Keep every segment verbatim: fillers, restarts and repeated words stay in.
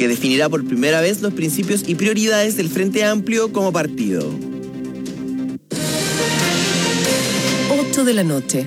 que definirá por primera vez los principios y prioridades del Frente Amplio como partido. ocho de la noche.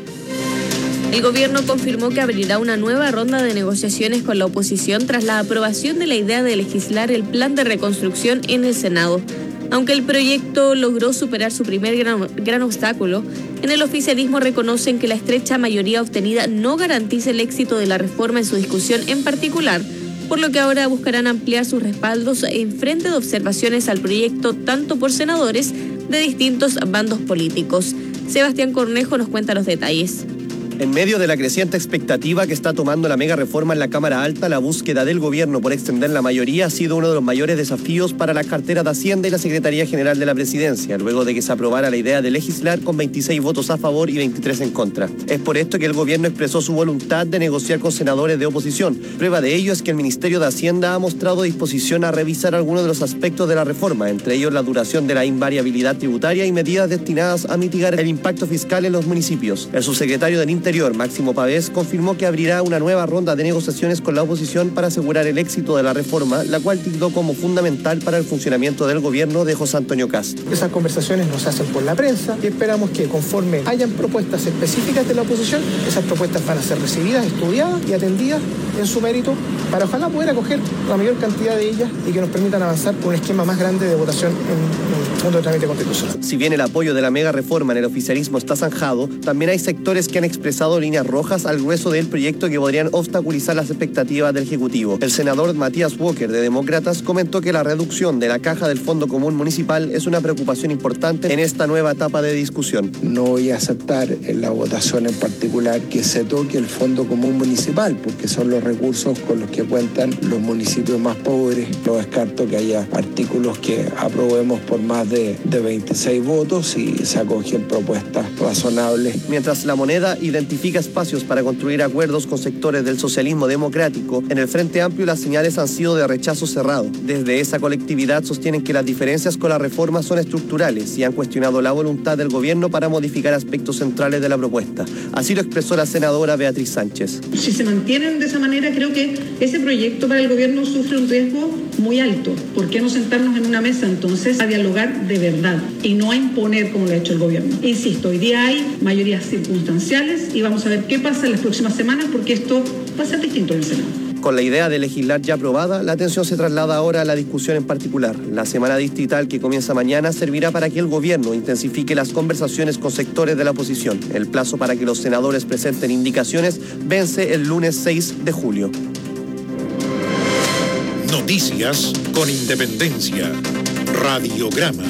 El gobierno confirmó que abrirá una nueva ronda de negociaciones con la oposición tras la aprobación de la idea de legislar el plan de reconstrucción en el Senado. Aunque el proyecto logró superar su primer gran, gran obstáculo, en el oficialismo reconocen que la estrecha mayoría obtenida no garantiza el éxito de la reforma en su discusión en particular, por lo que ahora buscarán ampliar sus respaldos en frente de observaciones al proyecto tanto por senadores de distintos bandos políticos. Sebastián Cornejo nos cuenta los detalles. En medio de la creciente expectativa que está tomando la mega reforma en la Cámara Alta, la búsqueda del gobierno por extender la mayoría ha sido uno de los mayores desafíos para las carteras de Hacienda y la Secretaría General de la Presidencia, luego de que se aprobara la idea de legislar con veintiséis votos a favor y veintitrés en contra. Es por esto que el gobierno expresó su voluntad de negociar con senadores de oposición. Prueba de ello es que el Ministerio de Hacienda ha mostrado disposición a revisar algunos de los aspectos de la reforma, entre ellos la duración de la invariabilidad tributaria y medidas destinadas a mitigar el impacto fiscal en los municipios. El subsecretario del Interior, Máximo Pavés, confirmó que abrirá una nueva ronda de negociaciones con la oposición para asegurar el éxito de la reforma, la cual tildó como fundamental para el funcionamiento del gobierno de José Antonio Kast. Esas conversaciones nos hacen por la prensa y esperamos que conforme hayan propuestas específicas de la oposición, esas propuestas van a ser recibidas, estudiadas y atendidas en su mérito para ojalá poder acoger la mayor cantidad de ellas y que nos permitan avanzar por un esquema más grande de votación en el segundo trámite constitucional. Si bien el apoyo de la mega reforma en el oficialismo está zanjado, también hay sectores que han expresado líneas rojas al grueso del proyecto que podrían obstaculizar las expectativas del Ejecutivo. El senador Matías Walker de Demócratas comentó que la reducción de la caja del Fondo Común Municipal es una preocupación importante en esta nueva etapa de discusión. No voy a aceptar en la votación en particular que se toque el Fondo Común Municipal, porque son los recursos con los que cuentan los municipios más pobres. No descarto que haya artículos que aprobemos por más de, de veintiséis votos y se acogen propuestas razonables. Mientras la moneda identifica espacios para construir acuerdos con sectores del socialismo democrático, en el Frente Amplio las señales han sido de rechazo cerrado. Desde esa colectividad sostienen que las diferencias con la reforma son estructurales y han cuestionado la voluntad del gobierno para modificar aspectos centrales de la propuesta. Así lo expresó la senadora Beatriz Sánchez. Si se mantienen de esa manera, creo que ese proyecto para el gobierno sufre un riesgo muy alto. ¿Por qué no sentarnos en una mesa entonces a dialogar de verdad y no a imponer como lo ha hecho el gobierno? Insisto, hoy día hay mayorías circunstanciales y vamos a ver qué pasa en las próximas semanas porque esto va a ser distinto en el Senado. Con la idea de legislar ya aprobada, la atención se traslada ahora a la discusión en particular. La semana distrital que comienza mañana servirá para que el gobierno intensifique las conversaciones con sectores de la oposición. El plazo para que los senadores presenten indicaciones vence el lunes seis de julio. Noticias con independencia. Radiograma.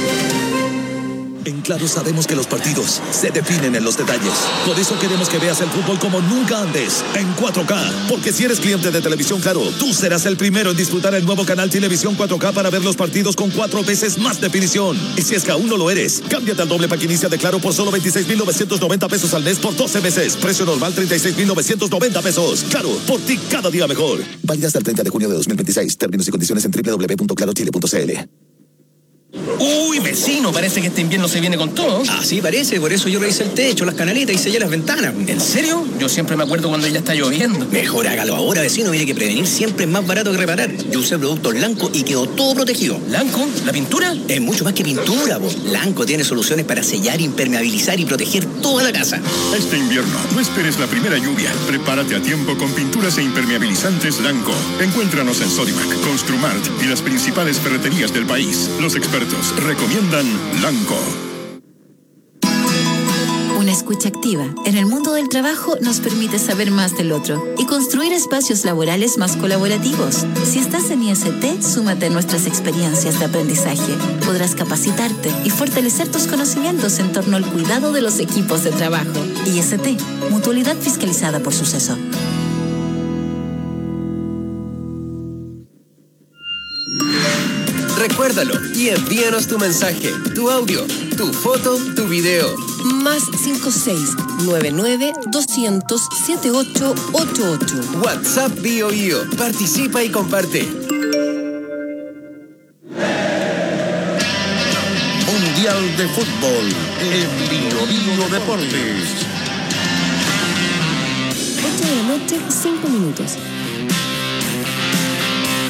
En Claro sabemos que los partidos se definen en los detalles. Por eso queremos que veas el fútbol como nunca antes, en cuatro K. Porque si eres cliente de Televisión Claro, tú serás el primero en disfrutar el nuevo canal Televisión cuatro K para ver los partidos con cuatro veces más definición. Y si es que aún no lo eres, cámbiate al doble pack inicia de Claro por solo veintiséis mil novecientos noventa pesos al mes por doce meses. Precio normal treinta y seis mil novecientos noventa pesos. Claro, por ti cada día mejor. Válida hasta el treinta de junio de dos mil veintiséis. Términos y condiciones en doble u doble u doble u punto claro chile punto c l. Uy, vecino, parece que este invierno se viene con todo. Ah, sí, parece, por eso yo revisé el techo, las canaletas y sellé las ventanas. ¿En serio? Yo siempre me acuerdo cuando ya está lloviendo. Mejor hágalo ahora, vecino, mire que prevenir siempre es más barato que reparar. Yo usé productos Lanco y quedó todo protegido. ¿Lanco? ¿La pintura? Es mucho más que pintura, vos. Lanco tiene soluciones para sellar, impermeabilizar y proteger toda la casa. Este invierno, no esperes la primera lluvia. Prepárate a tiempo con pinturas e impermeabilizantes Lanco. Encuéntranos en Sodimac, Construmart y las principales ferreterías del país. Los expertos recomiendan Lanco. Una escucha activa en el mundo del trabajo nos permite saber más del otro y construir espacios laborales más colaborativos. Si estás en I S T, súmate a nuestras experiencias de aprendizaje. Podrás capacitarte y fortalecer tus conocimientos en torno al cuidado de los equipos de trabajo. I S T, mutualidad fiscalizada por Suceso. Recuérdalo y envíanos tu mensaje, tu audio, tu foto, tu video. Más cinco seis nueve nueve dos cero cero siete ocho ocho ocho. WhatsApp Bio Bio. Participa y comparte. Mundial de Fútbol en Bio Bio Deportes. ocho de la noche, cinco minutos.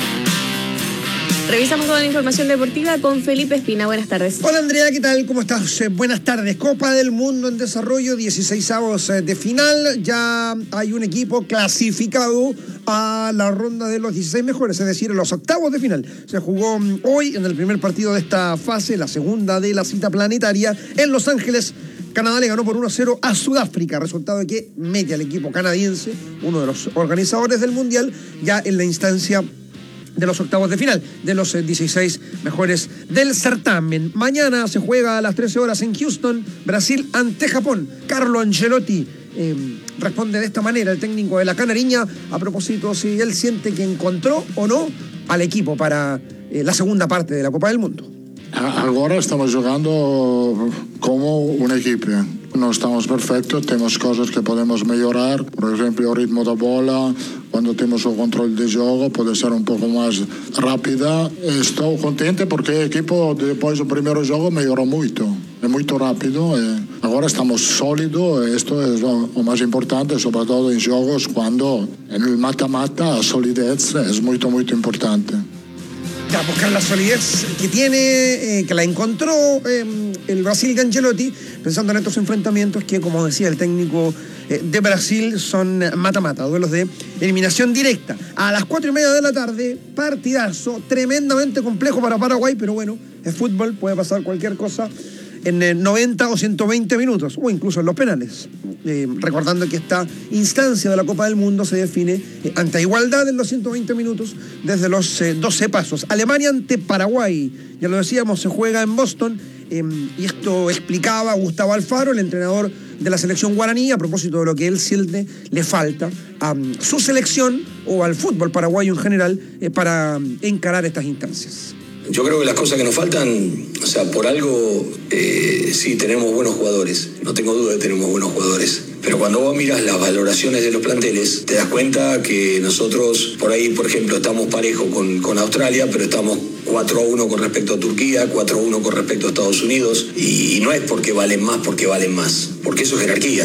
Revisamos toda la información deportiva con Felipe Espina. Buenas tardes. Hola Andrea, ¿qué tal? ¿Cómo estás? Eh, buenas tardes. Copa del Mundo en desarrollo, dieciseisavos de final. Ya hay un equipo clasificado a la ronda de los dieciséis mejores, es decir, los octavos de final. Se jugó hoy en el primer partido de esta fase, la segunda de la cita planetaria, en Los Ángeles. Canadá le ganó por uno a cero a Sudáfrica, resultado que mete al equipo canadiense, uno de los organizadores del Mundial, ya en la instancia de los octavos de final, de los dieciséis mejores del certamen. Mañana se juega a las trece horas en Houston, Brasil ante Japón. Carlo Ancelotti eh, responde de esta manera, el técnico de la Canariña, a propósito si él siente que encontró o no al equipo para eh, la segunda parte de la Copa del Mundo. Agora estamos jugando como un equipo. No estamos perfectos, tenemos cosas que podemos mejorar. Por ejemplo, el ritmo de bola, cuando tenemos el control de juego, puede ser un poco más rápida. Estoy contento porque el equipo, después del primer juego, mejoró mucho. Es muy rápido. Ahora estamos sólidos. Esto es lo más importante, sobre todo en juegos, cuando en el mata-mata la solidez es muy, muy importante. Ya, buscar la solidez que tiene, eh, que la encontró eh, el Brasil de Ancelotti, pensando en estos enfrentamientos que, como decía el técnico eh, de Brasil, son mata-mata, duelos de eliminación directa. A las cuatro y media de la tarde, partidazo tremendamente complejo para Paraguay, pero bueno, es fútbol, puede pasar cualquier cosa en eh, noventa o ciento veinte minutos, o incluso en los penales. Eh, recordando que esta instancia de la Copa del Mundo se define eh, ante igualdad en los ciento veinte minutos desde los eh, doce pasos. Alemania ante Paraguay, ya lo decíamos, se juega en Boston, eh, y esto explicaba Gustavo Alfaro, el entrenador de la selección guaraní, a propósito de lo que él siente le falta a um, su selección o al fútbol paraguayo en general eh, para um, encarar estas instancias. Yo creo que las cosas que nos faltan, o sea, por algo, eh, sí, tenemos buenos jugadores. No tengo duda de que tenemos buenos jugadores. Pero cuando vos miras las valoraciones de los planteles, te das cuenta que nosotros, por ahí, por ejemplo, estamos parejos con, con Australia, pero estamos cuatro a uno con respecto a Turquía, cuatro a uno con respecto a Estados Unidos. Y, y no es porque valen más, porque valen más. Porque eso es jerarquía.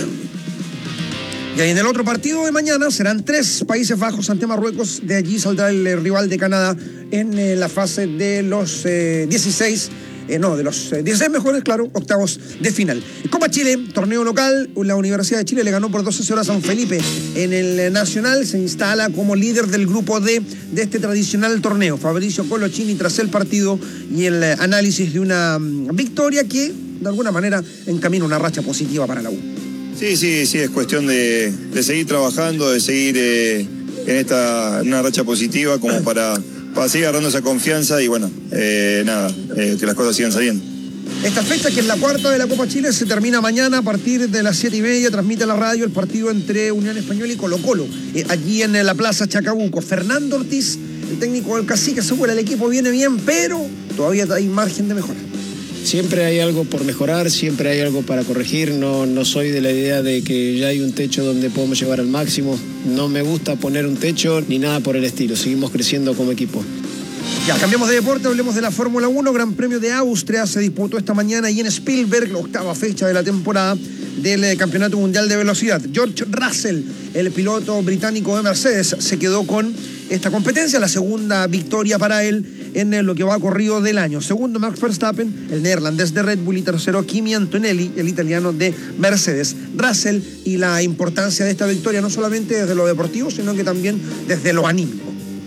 Y ahí en el otro partido de mañana serán tres Países Bajos ante Marruecos. De allí saldrá el eh, rival de Canadá en eh, la fase de los eh, dieciséis, eh, no, de los eh, dieciséis mejores, claro, octavos de final. Copa Chile, torneo local, la Universidad de Chile le ganó por doce a cero a San Felipe. En el eh, Nacional se instala como líder del grupo D de este tradicional torneo. Fabricio Colochini tras el partido y el eh, análisis de una um, victoria que de alguna manera encamina una racha positiva para la U. Sí, sí, sí, es cuestión de, de seguir trabajando, de seguir eh, en esta en una racha positiva como para, para seguir agarrando esa confianza y bueno, eh, nada, eh, que las cosas sigan saliendo. Esta fecha, que es la cuarta de la Copa Chile, se termina mañana a partir de las siete y media. Transmite la radio el partido entre Unión Española y Colo Colo, eh, allí en la Plaza Chacabuco. Fernando Ortiz, el técnico del Cacique, asegura el equipo viene bien, pero todavía hay margen de mejora. Siempre hay algo por mejorar, siempre hay algo para corregir. No, no soy de la idea de que ya hay un techo donde podemos llevar al máximo. No me gusta poner un techo ni nada por el estilo. Seguimos creciendo como equipo. Ya, cambiamos de deporte, hablemos de la Fórmula uno. Gran Premio de Austria se disputó esta mañana y en Spielberg, la octava fecha de la temporada del eh, Campeonato Mundial de Velocidad. George Russell, el piloto británico de Mercedes, se quedó con esta competencia, la segunda victoria para él en eh, lo que va corrido del año. Segundo, Max Verstappen, el neerlandés de Red Bull, y tercero, Kimi Antonelli, el italiano de Mercedes. Russell y la importancia de esta victoria, no solamente desde lo deportivo, sino que también desde lo anímico.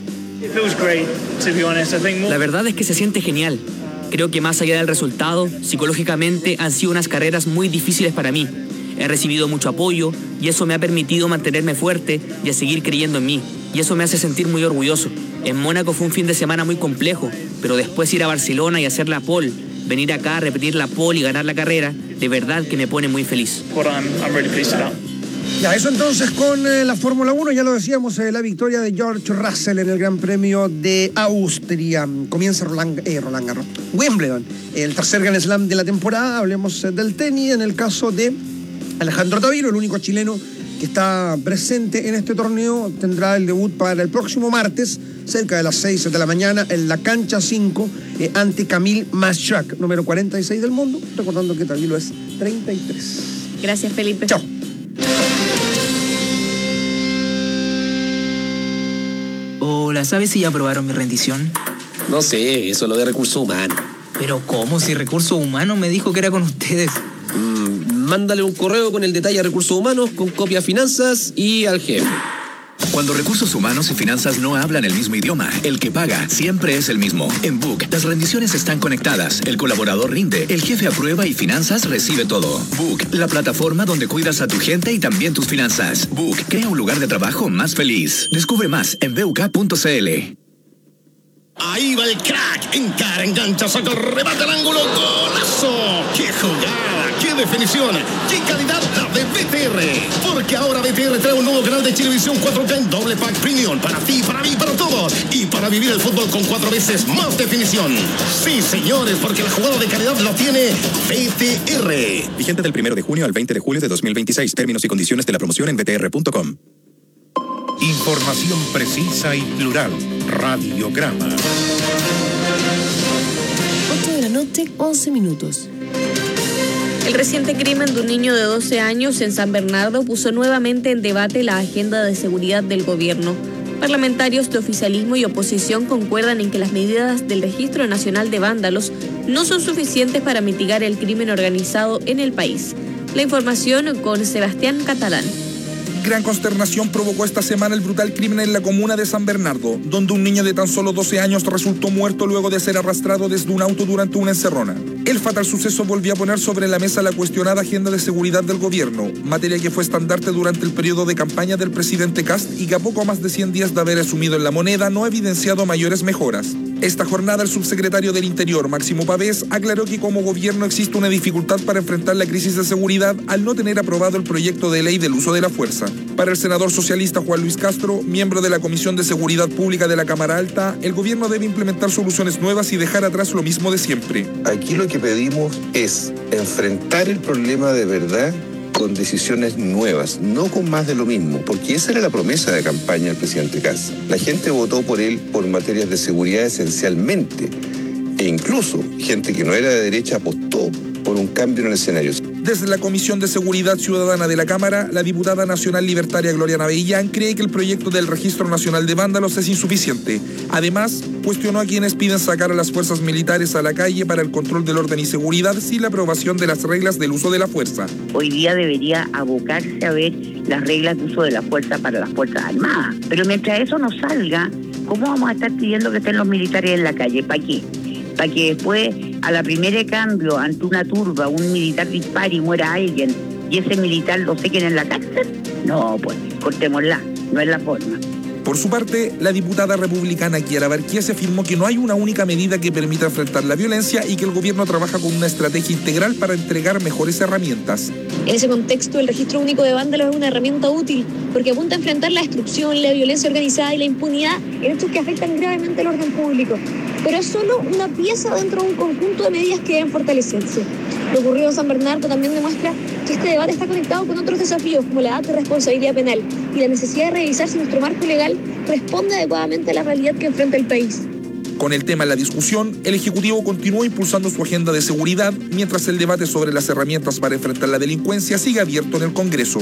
La verdad es que se siente genial. Creo que más allá del resultado, psicológicamente han sido unas carreras muy difíciles para mí. He recibido mucho apoyo y eso me ha permitido mantenerme fuerte y a seguir creyendo en mí. Y eso me hace sentir muy orgulloso. En Mónaco fue un fin de semana muy complejo, pero después ir a Barcelona y hacer la pole, venir acá a repetir la pole y ganar la carrera, de verdad que me pone muy feliz. Ya, eso entonces con eh, la Fórmula uno, ya lo decíamos, eh, la victoria de George Russell en el Gran Premio de Austria. Comienza Roland, eh, Roland Garros, Wimbledon, el tercer Grand Slam de la temporada. Hablemos eh, del tenis, en el caso de Alejandro Taviro, el único chileno que está presente en este torneo. Tendrá el debut para el próximo martes, cerca de las seis de la mañana, en la cancha cinco, eh, ante Camille Maschak, número cuarenta y seis del mundo, recordando que Taviro es treinta y tres. Gracias, Felipe. Chao. Hola, ¿sabes si ya aprobaron mi rendición? No sé, eso es lo de recursos humanos. Pero ¿cómo? Si recursos humanos me dijo que era con ustedes. Mm, mándale un correo con el detalle a recursos humanos, con copia a finanzas y al jefe. Cuando recursos humanos y finanzas no hablan el mismo idioma, el que paga siempre es el mismo. En Book, las rendiciones están conectadas, el colaborador rinde, el jefe aprueba y finanzas recibe todo. Book, la plataforma donde cuidas a tu gente y también tus finanzas. Book, crea un lugar de trabajo más feliz. Descubre más en b u k punto c l. Ahí va el crack, encara, engancha, saca, remata el ángulo, golazo. ¡Qué jugada! ¡Qué definición! ¡Qué calidad la de B T R! Porque ahora B T R trae un nuevo canal de televisión cuatro K en doble pack premium para ti, para mí, para todos. Y para vivir el fútbol con cuatro veces más definición. Sí, señores, porque la jugada de calidad la tiene B T R. Vigente del primero de junio al veinte de julio de dos mil veintiséis. Términos y condiciones de la promoción en b t r punto com. Información precisa y plural. Radiograma. ocho de la noche, once minutos. El reciente crimen de un niño de doce años en San Bernardo puso nuevamente en debate la agenda de seguridad del gobierno. Parlamentarios de oficialismo y oposición concuerdan en que las medidas del Registro Nacional de Vándalos no son suficientes para mitigar el crimen organizado en el país. La información con Sebastián Catalán. Gran consternación provocó esta semana el brutal crimen en la comuna de San Bernardo, donde un niño de tan solo doce años resultó muerto luego de ser arrastrado desde un auto durante una encerrona. El fatal suceso volvió a poner sobre la mesa la cuestionada agenda de seguridad del gobierno, materia que fue estandarte durante el periodo de campaña del presidente Kast y que a poco más de cien días de haber asumido en la moneda no ha evidenciado mayores mejoras. Esta jornada, el subsecretario del Interior, Máximo Pavés, aclaró que como gobierno existe una dificultad para enfrentar la crisis de seguridad al no tener aprobado el proyecto de ley del uso de la fuerza. Para el senador socialista Juan Luis Castro, miembro de la Comisión de Seguridad Pública de la Cámara Alta, el gobierno debe implementar soluciones nuevas y dejar atrás lo mismo de siempre. Aquí lo que pedimos es enfrentar el problema de verdad con decisiones nuevas, no con más de lo mismo, porque esa era la promesa de campaña del presidente Kast. La gente votó por él por materias de seguridad esencialmente, e incluso gente que no era de derecha apostó por un cambio en el escenario. Desde la Comisión de Seguridad Ciudadana de la Cámara, la diputada nacional libertaria Gloria Navellán cree que el proyecto del Registro Nacional de Vándalos es insuficiente. Además, cuestionó a quienes piden sacar a las fuerzas militares a la calle para el control del orden y seguridad sin la aprobación de las reglas del uso de la fuerza. Hoy día debería abocarse a ver las reglas de uso de la fuerza para las Fuerzas Armadas. Pero mientras eso no salga, ¿cómo vamos a estar pidiendo que estén los militares en la calle? ¿Para qué? Para que después, a la primera cambio, ante una turba, un militar dispare y muera alguien, y ese militar lo sequen en la cárcel. No, pues, cortémosla, no es la forma. Por su parte, la diputada republicana Kiara Barquiese afirmó que no hay una única medida que permita enfrentar la violencia y que el gobierno trabaja con una estrategia integral para entregar mejores herramientas. En ese contexto, el registro único de vándalos es una herramienta útil porque apunta a enfrentar la destrucción, la violencia organizada y la impunidad en hechos que afectan gravemente el orden público. Pero es solo una pieza dentro de un conjunto de medidas que deben fortalecerse. Lo ocurrido en San Bernardo también demuestra que este debate está conectado con otros desafíos como la edad de responsabilidad penal y la necesidad de revisar si nuestro marco legal responde adecuadamente a la realidad que enfrenta el país. Con el tema en la discusión, el Ejecutivo continuó impulsando su agenda de seguridad, mientras el debate sobre las herramientas para enfrentar la delincuencia sigue abierto en el Congreso.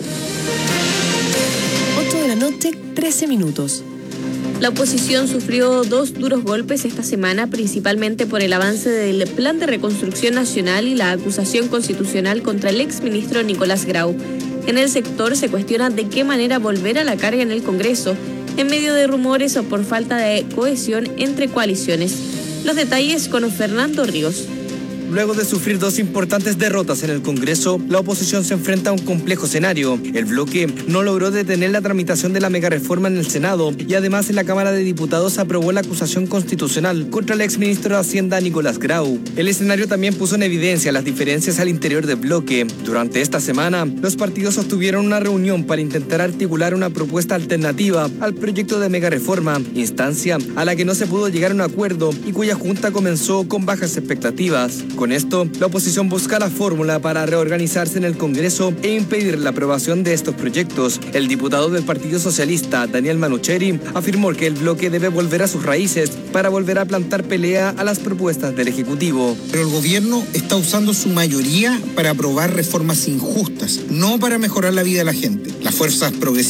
ocho de la noche, trece minutos. La oposición sufrió dos duros golpes esta semana, principalmente por el avance del Plan de Reconstrucción Nacional y la acusación constitucional contra el exministro Nicolás Grau. En el sector se cuestiona de qué manera volver a la carga en el Congreso, en medio de rumores o por falta de cohesión entre coaliciones. Los detalles con Fernando Ríos. Luego de sufrir dos importantes derrotas en el Congreso, la oposición se enfrenta a un complejo escenario. El bloque no logró detener la tramitación de la megareforma en el Senado y además en la Cámara de Diputados aprobó la acusación constitucional contra el exministro de Hacienda Nicolás Grau. El escenario también puso en evidencia las diferencias al interior del bloque. Durante esta semana, los partidos sostuvieron una reunión para intentar articular una propuesta alternativa al proyecto de megareforma, instancia a la que no se pudo llegar a un acuerdo y cuya junta comenzó con bajas expectativas. Con esto, la oposición busca la fórmula para reorganizarse en el Congreso e impedir la aprobación de estos proyectos. El diputado del Partido Socialista, Daniel Manucheri, afirmó que el bloque debe volver a sus raíces para volver a plantar pelea a las propuestas del Ejecutivo. Pero el gobierno está usando su mayoría para aprobar reformas injustas, no para mejorar la vida de la gente. Las fuerzas progresistas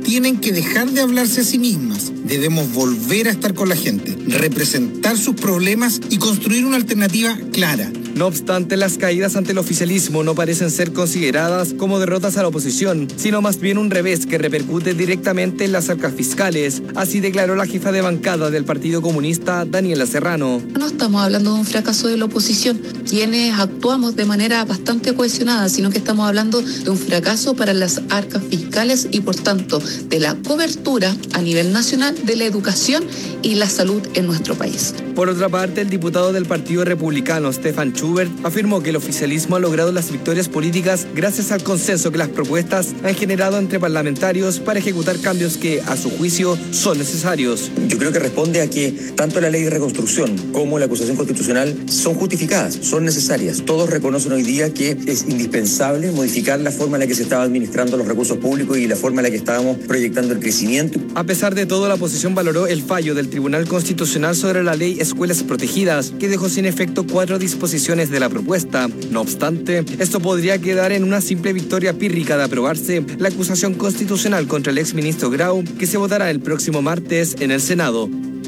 tienen que dejar de hablarse a sí mismas. Debemos volver a estar con la gente, representar sus problemas y construir una alternativa clara. No obstante, las caídas ante el oficialismo no parecen ser consideradas como derrotas a la oposición, sino más bien un revés que repercute directamente en las arcas fiscales. Así declaró la jefa de bancada del Partido Comunista, Daniela Serrano. No estamos hablando de un fracaso de la oposición, quienes actuamos de manera bastante cohesionada, sino que estamos hablando de un fracaso para las arcas fiscales y, por tanto, de la cobertura a nivel nacional de la educación y la salud en nuestro país. Por otra parte, el diputado del Partido Republicano, Stefan Schubert, afirmó que el oficialismo ha logrado las victorias políticas gracias al consenso que las propuestas han generado entre parlamentarios para ejecutar cambios que, a su juicio, son necesarios. Yo creo que responde a que tanto la ley de reconstrucción como la acusación constitucional son justificadas, son necesarias. Todos reconocen hoy día que es indispensable modificar la forma en la que se estaba administrando los recursos públicos y la forma en la que estábamos proyectando el crecimiento. A pesar de todo, la oposición valoró el fallo del Tribunal Constitucional sobre la ley Escuelas Protegidas, que dejó sin efecto cuatro disposiciones de la propuesta. No obstante, esto podría quedar en una simple victoria pírrica de aprobarse la acusación constitucional contra el exministro Grau, que se votará el próximo martes en el Senado.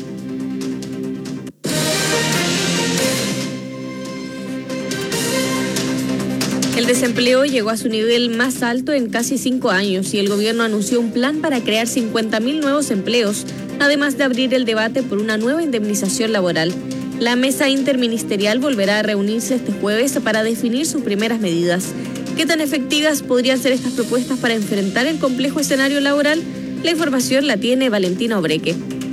El desempleo llegó a su nivel más alto en casi cinco años y el gobierno anunció un plan para crear cincuenta mil nuevos empleos, además de abrir el debate por una nueva indemnización laboral. La mesa interministerial volverá a reunirse este jueves para definir sus primeras medidas. ¿Qué tan efectivas podrían ser estas propuestas para enfrentar el complejo escenario laboral? La información la tiene Valentina Obreque.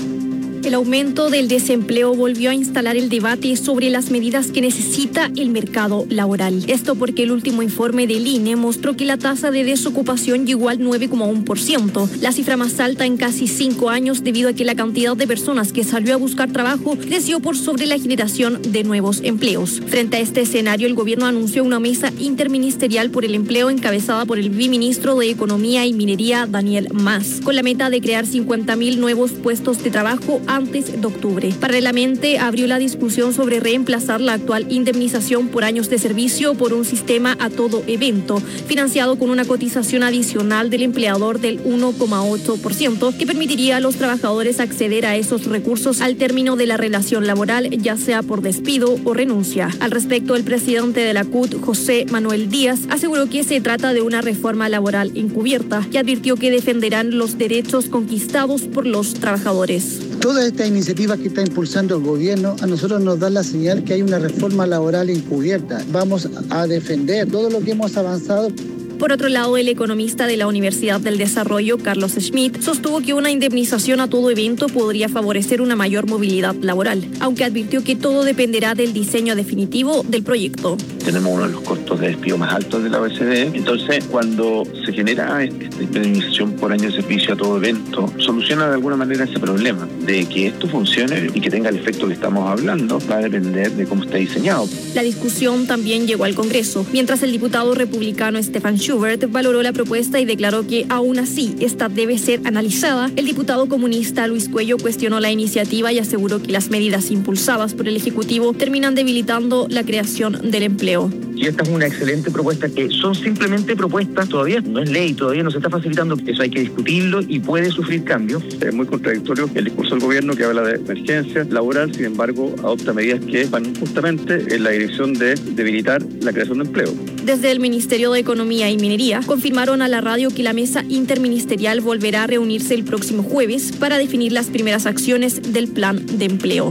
El aumento del desempleo volvió a instalar el debate sobre las medidas que necesita el mercado laboral. Esto porque el último informe del I N E mostró que la tasa de desocupación llegó al nueve coma uno por ciento, la cifra más alta en casi cinco años debido a que la cantidad de personas que salió a buscar trabajo creció por sobre la generación de nuevos empleos. Frente a este escenario, el gobierno anunció una mesa interministerial por el empleo encabezada por el viceministro de Economía y Minería, Daniel Mas, con la meta de crear cincuenta mil nuevos puestos de trabajo antes de octubre. Paralelamente, abrió la discusión sobre reemplazar la actual indemnización por años de servicio por un sistema a todo evento, financiado con una cotización adicional del empleador del uno coma ocho por ciento, que permitiría a los trabajadores acceder a esos recursos al término de la relación laboral, ya sea por despido o renuncia. Al respecto, el presidente de la C U T, José Manuel Díaz, aseguró que se trata de una reforma laboral encubierta y advirtió que defenderán los derechos conquistados por los trabajadores. Todas estas iniciativas que está impulsando el gobierno a nosotros nos dan la señal que hay una reforma laboral encubierta. Vamos a defender todo lo que hemos avanzado. Por otro lado, el economista de la Universidad del Desarrollo, Carlos Schmidt, sostuvo que una indemnización a todo evento podría favorecer una mayor movilidad laboral, aunque advirtió que todo dependerá del diseño definitivo del proyecto. Tenemos uno de los costos de despido más altos de la O E C D, entonces cuando se genera esta indemnización por año de servicio a todo evento, soluciona de alguna manera ese problema de que esto funcione y que tenga el efecto que estamos hablando, va a depender de cómo está diseñado. La discusión también llegó al Congreso, mientras el diputado republicano Stefan Schubert valoró la propuesta y declaró que aún así esta debe ser analizada. El diputado comunista Luis Cuello cuestionó la iniciativa y aseguró que las medidas impulsadas por el Ejecutivo terminan debilitando la creación del empleo. Y esta es una excelente propuesta, que son simplemente propuestas, todavía no es ley, todavía no se está facilitando, eso hay que discutirlo y puede sufrir cambios. Es muy contradictorio el discurso del gobierno que habla de emergencia laboral, sin embargo adopta medidas que van justamente en la dirección de debilitar la creación de empleo. Desde el Ministerio de Economía y Minería confirmaron a la radio que la mesa interministerial volverá a reunirse el próximo jueves para definir las primeras acciones del plan de empleo.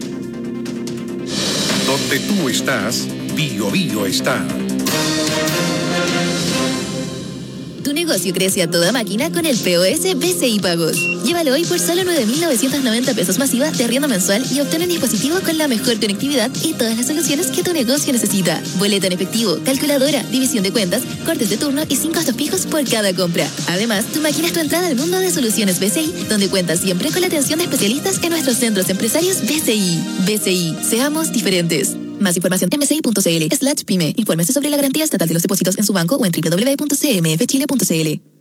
Donde tú estás, Bio Bio está. Tu negocio crece a toda máquina con el P O S B C I Pagos. Llévalo hoy por solo nueve mil novecientos noventa pesos masiva de arriendo mensual y obtén un dispositivo con la mejor conectividad y todas las soluciones que tu negocio necesita. Boleto en efectivo, calculadora, división de cuentas, cortes de turno y sin costos fijos por cada compra. Además, tu máquina es tu entrada al mundo de soluciones B C I, donde cuentas siempre con la atención de especialistas en nuestros centros empresarios B C I. B C I, seamos diferentes. Más información en bci.cl slash pyme. Infórmese sobre la garantía estatal de los depósitos en su banco o en doble u doble u doble u punto c m f chile punto c l.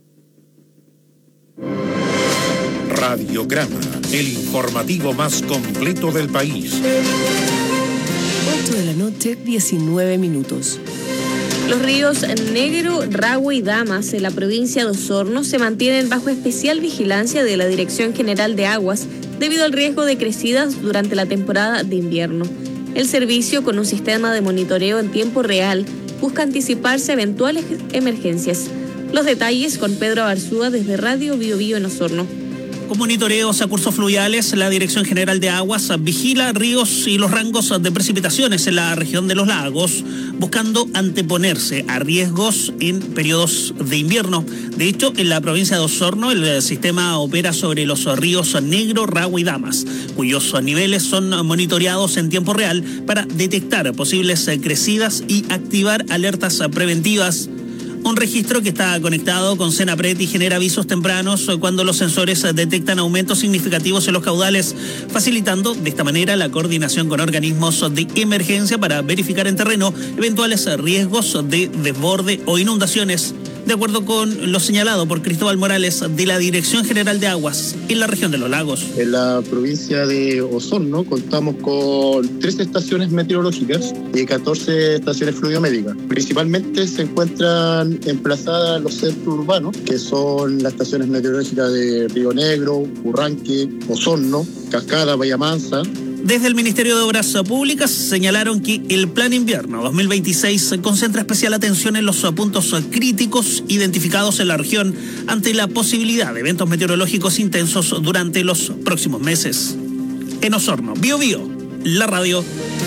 Radiograma, el informativo más completo del país. ocho de la noche, diecinueve minutos. Los ríos Negro, Rahue y Damas en la provincia de Osorno se mantienen bajo especial vigilancia de la Dirección General de Aguas debido al riesgo de crecidas durante la temporada de invierno. El servicio, con un sistema de monitoreo en tiempo real, busca anticiparse a eventuales emergencias. Los detalles con Pedro Abarzúa desde Radio Bio Bio en Osorno. Con monitoreos a cursos fluviales, la Dirección General de Aguas vigila ríos y los rangos de precipitaciones en la región de los lagos, buscando anteponerse a riesgos en periodos de invierno. De hecho, en la provincia de Osorno, el sistema opera sobre los ríos Negro, Rahue y Damas, cuyos niveles son monitoreados en tiempo real para detectar posibles crecidas y activar alertas preventivas. Un registro que está conectado con Senapred y genera avisos tempranos cuando los sensores detectan aumentos significativos en los caudales, facilitando de esta manera la coordinación con organismos de emergencia para verificar en terreno eventuales riesgos de desborde o inundaciones. De acuerdo con lo señalado por Cristóbal Morales de la Dirección General de Aguas en la región de los lagos. En la provincia de Osorno contamos con trece estaciones meteorológicas y catorce estaciones fluviométricas. Principalmente se encuentran emplazadas en los centros urbanos, que son las estaciones meteorológicas de Río Negro, Urranque, Osorno, Cascada, Bahía Mansa. Desde el Ministerio de Obras Públicas señalaron que el Plan Invierno dos mil veintiséis concentra especial atención en los puntos críticos identificados en la región ante la posibilidad de eventos meteorológicos intensos durante los próximos meses. En Osorno, Bio Bio, la radio.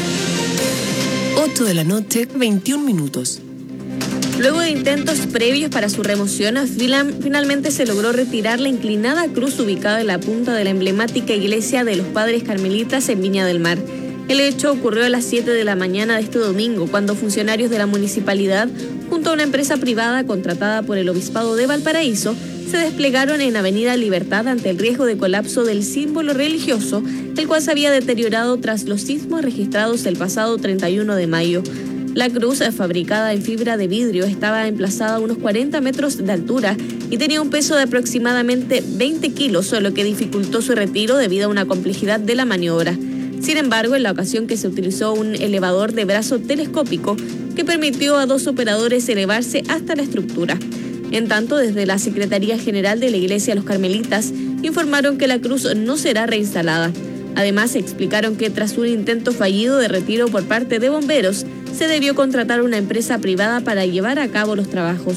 ocho de la noche, veintiún minutos. Luego de intentos previos para su remoción, finalmente se logró retirar la inclinada cruz ubicada en la punta de la emblemática iglesia de los Padres Carmelitas en Viña del Mar. El hecho ocurrió a las siete de la mañana de este domingo, cuando funcionarios de la municipalidad, junto a una empresa privada contratada por el Obispado de Valparaíso, se desplegaron en Avenida Libertad ante el riesgo de colapso del símbolo religioso, el cual se había deteriorado tras los sismos registrados el pasado treinta y uno de mayo. La cruz, fabricada en fibra de vidrio, estaba emplazada a unos cuarenta metros de altura y tenía un peso de aproximadamente veinte kilos, lo que dificultó su retiro debido a una complejidad de la maniobra. Sin embargo, en la ocasión que se utilizó un elevador de brazo telescópico que permitió a dos operadores elevarse hasta la estructura. En tanto, desde la Secretaría General de la Iglesia de los Carmelitas informaron que la cruz no será reinstalada. Además, explicaron que tras un intento fallido de retiro por parte de bomberos, se debió contratar una empresa privada para llevar a cabo los trabajos.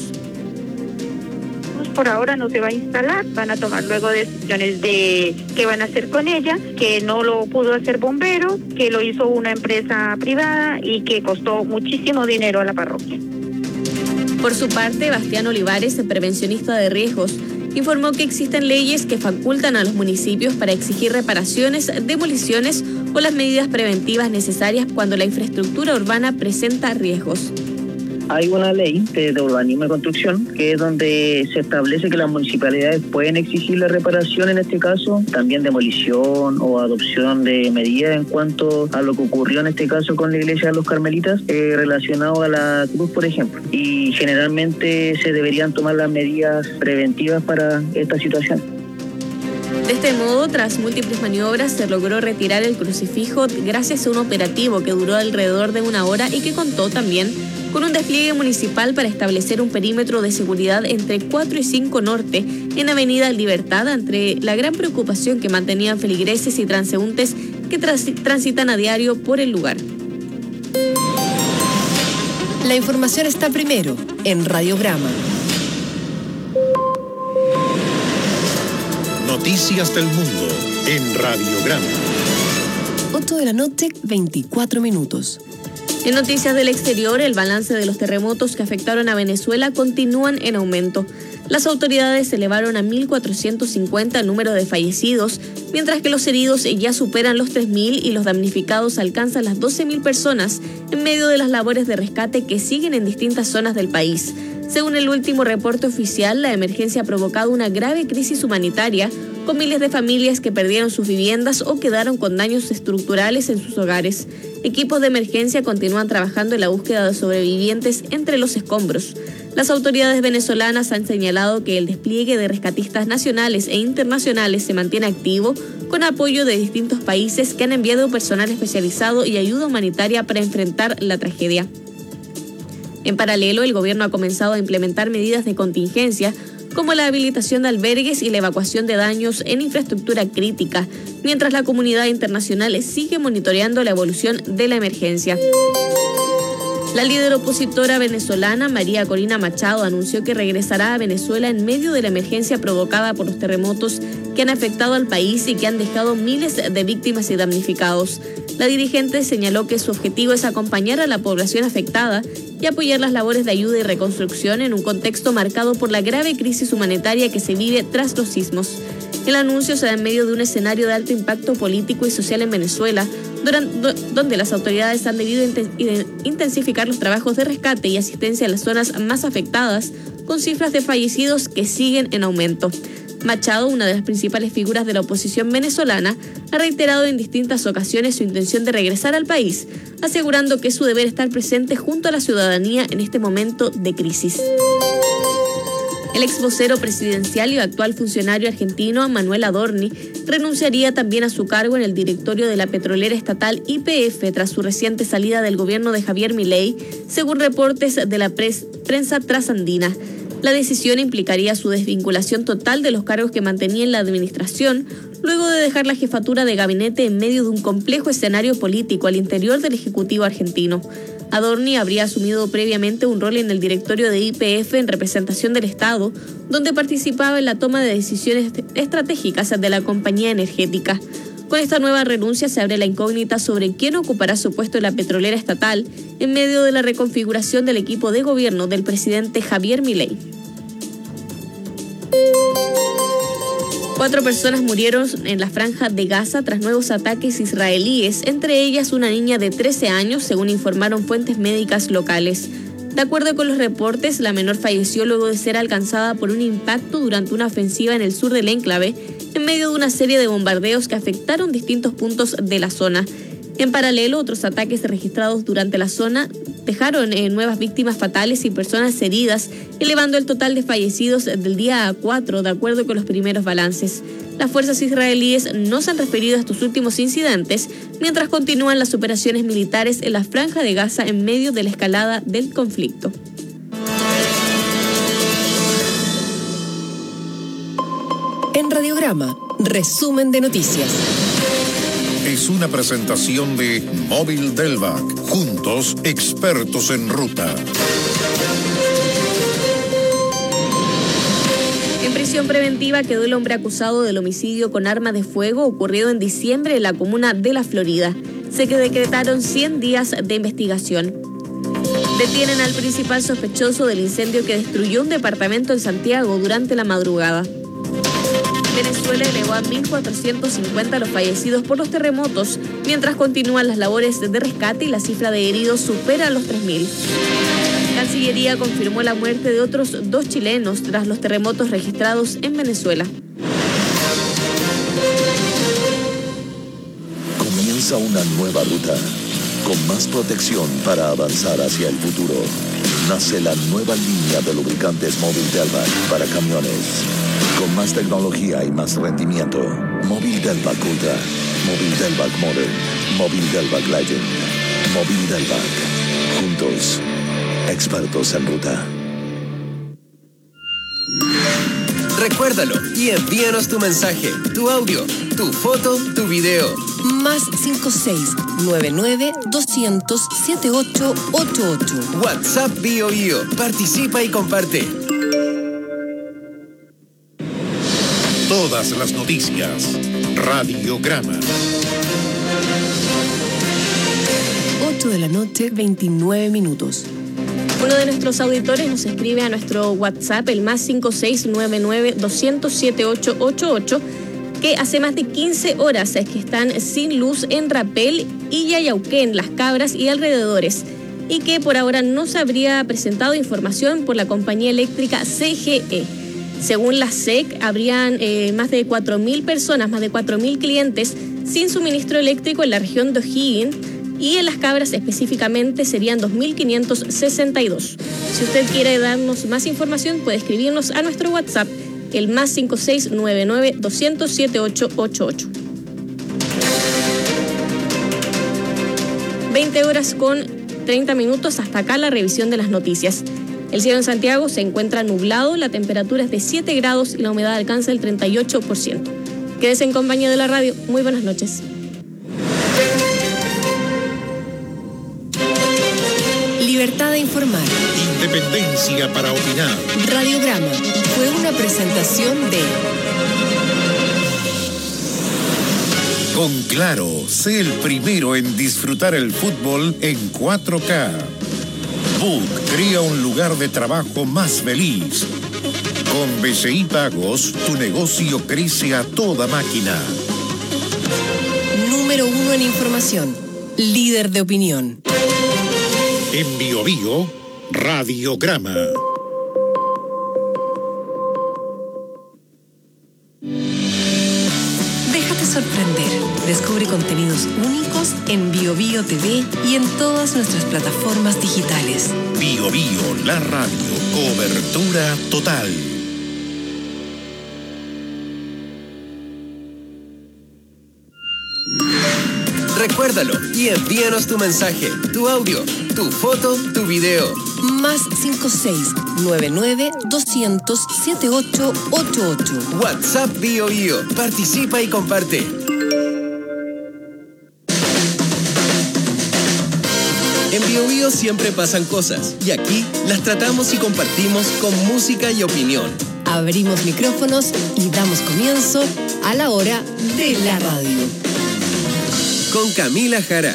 Por ahora no se va a instalar, van a tomar luego decisiones de qué van a hacer con ella, que no lo pudo hacer bomberos, que lo hizo una empresa privada y que costó muchísimo dinero a la parroquia. Por su parte, Bastián Olivares, prevencionista de riesgos, informó que existen leyes que facultan a los municipios para exigir reparaciones, demoliciones o las medidas preventivas necesarias cuando la infraestructura urbana presenta riesgos. Hay una ley de, de urbanismo y construcción que es donde se establece que las municipalidades pueden exigir la reparación, en este caso, también demolición o adopción de medidas en cuanto a lo que ocurrió en este caso con la iglesia de los Carmelitas, eh, relacionado a la cruz, por ejemplo. Y generalmente se deberían tomar las medidas preventivas para esta situación. De este modo, tras múltiples maniobras, se logró retirar el crucifijo gracias a un operativo que duró alrededor de una hora y que contó también con un despliegue municipal para establecer un perímetro de seguridad entre cuatro y cinco Norte en Avenida Libertad, ante la gran preocupación que mantenían feligreses y transeúntes que trans- transitan a diario por el lugar. La información está primero en Radiograma. Noticias del mundo en Radiograma. ocho de la noche, veinticuatro minutos. En noticias del exterior, el balance de los terremotos que afectaron a Venezuela continúan en aumento. Las autoridades elevaron a mil cuatrocientos cincuenta el número de fallecidos, mientras que los heridos ya superan los tres mil y los damnificados alcanzan las doce mil personas en medio de las labores de rescate que siguen en distintas zonas del país. Según el último reporte oficial, la emergencia ha provocado una grave crisis humanitaria, con miles de familias que perdieron sus viviendas o quedaron con daños estructurales en sus hogares. Equipos de emergencia continúan trabajando en la búsqueda de sobrevivientes entre los escombros. Las autoridades venezolanas han señalado que el despliegue de rescatistas nacionales e internacionales se mantiene activo, con apoyo de distintos países que han enviado personal especializado y ayuda humanitaria para enfrentar la tragedia. En paralelo, el gobierno ha comenzado a implementar medidas de contingencia como la habilitación de albergues y la evacuación de daños en infraestructura crítica, mientras la comunidad internacional sigue monitoreando la evolución de la emergencia. La líder opositora venezolana María Corina Machado anunció que regresará a Venezuela en medio de la emergencia provocada por los terremotos que han afectado al país y que han dejado miles de víctimas y damnificados. La dirigente señaló que su objetivo es acompañar a la población afectada y apoyar las labores de ayuda y reconstrucción en un contexto marcado por la grave crisis humanitaria que se vive tras los sismos. El anuncio se da en medio de un escenario de alto impacto político y social en Venezuela, durante, donde las autoridades han debido intensificar los trabajos de rescate y asistencia a las zonas más afectadas, con cifras de fallecidos que siguen en aumento. Machado, una de las principales figuras de la oposición venezolana, ha reiterado en distintas ocasiones su intención de regresar al país, asegurando que es su deber estar presente junto a la ciudadanía en este momento de crisis. El ex vocero presidencial y actual funcionario argentino, Manuel Adorni, renunciaría también a su cargo en el directorio de la petrolera estatal Y P F tras su reciente salida del gobierno de Javier Milei, según reportes de la pres- prensa trasandina. La decisión implicaría su desvinculación total de los cargos que mantenía en la administración, luego de dejar la jefatura de gabinete en medio de un complejo escenario político al interior del Ejecutivo argentino. Adorni habría asumido previamente un rol en el directorio de Y P F en representación del Estado, donde participaba en la toma de decisiones estratégicas de la compañía energética. Con esta nueva renuncia se abre la incógnita sobre quién ocupará su puesto en la petrolera estatal en medio de la reconfiguración del equipo de gobierno del presidente Javier Milei. Cuatro personas murieron en la franja de Gaza tras nuevos ataques israelíes, entre ellas una niña de trece años, según informaron fuentes médicas locales. De acuerdo con los reportes, la menor falleció luego de ser alcanzada por un impacto durante una ofensiva en el sur del enclave, en medio de una serie de bombardeos que afectaron distintos puntos de la zona. En paralelo, otros ataques registrados durante la zona dejaron eh, nuevas víctimas fatales y personas heridas, elevando el total de fallecidos del día a cuatro, de acuerdo con los primeros balances. Las fuerzas israelíes no se han referido a estos últimos incidentes, mientras continúan las operaciones militares en la franja de Gaza en medio de la escalada del conflicto. En Radiograma, resumen de noticias. Es una presentación de Móvil Delvac. Juntos, expertos en ruta. En prisión preventiva quedó el hombre acusado del homicidio con arma de fuego ocurrido en diciembre en la comuna de La Florida. Se decretaron cien días de investigación. Detienen al principal sospechoso del incendio que destruyó un departamento en Santiago durante la madrugada. Venezuela elevó a mil cuatrocientos cincuenta los fallecidos por los terremotos, mientras continúan las labores de rescate y la cifra de heridos supera los tres mil. Cancillería confirmó la muerte de otros dos chilenos tras los terremotos registrados en Venezuela. Comienza una nueva ruta, con más protección para avanzar hacia el futuro. Nace la nueva línea de lubricantes Móvil Delvac para camiones. Con más tecnología y más rendimiento. Móvil Delvac Ultra, Móvil Delvac Modern, Móvil Delvac Legend, Móvil Delvac. Juntos, expertos en ruta. Recuérdalo y envíanos tu mensaje, tu audio, tu foto, tu video. Más cinco seis nueve nueve dos cero cero siete ocho ocho ocho. WhatsApp Bio Bio. Participa y comparte. Todas las noticias. Radiograma. ocho de la noche, veintinueve minutos. Uno de nuestros auditores nos escribe a nuestro WhatsApp, el más cinco seis nueve nueve dos cero cero siete ocho ocho ocho, que hace más de quince horas es que están sin luz en Rapel y Yayauquén, Las Cabras y alrededores, y que por ahora no se habría presentado información por la compañía eléctrica C G E. Según la S E C, habrían eh, más de cuatro mil personas, más de cuatro mil clientes sin suministro eléctrico en la región de O'Higgins, y en Las Cabras específicamente serían dos mil quinientos sesenta y dos. Si usted quiere darnos más información, puede escribirnos a nuestro WhatsApp, el más cinco seis nueve nueve dos cero cero siete ocho ocho ocho. veinte horas con treinta minutos. Hasta acá la revisión de las noticias. El cielo en Santiago se encuentra nublado, la temperatura es de siete grados y la humedad alcanza el treinta y ocho por ciento. Quédese en compañía de la radio. Muy buenas noches. Libertad de informar. Independencia para opinar. Radiograma fue una presentación de... Con Claro, sé el primero en disfrutar el fútbol en cuatro K. Book crea un lugar de trabajo más feliz. Con B C I Pagos, tu negocio crece a toda máquina. Número uno en información. Líder de opinión. En Bio Bio, Radiograma. Déjate sorprender. Descubre contenidos únicos en Bio Bio T V y en todas nuestras plataformas digitales. Bio Bio, la radio. Cobertura total. Recuérdalo y envíanos tu mensaje, tu audio, tu foto, tu video. Más cinco seis nueve nueve doscientos setenta y ocho ochenta y ocho. WhatsApp Bio Bio. Participa y comparte. En Bio Bio siempre pasan cosas y aquí las tratamos y compartimos con música y opinión. Abrimos micrófonos y damos comienzo a la hora de la radio. Con Camila Jara.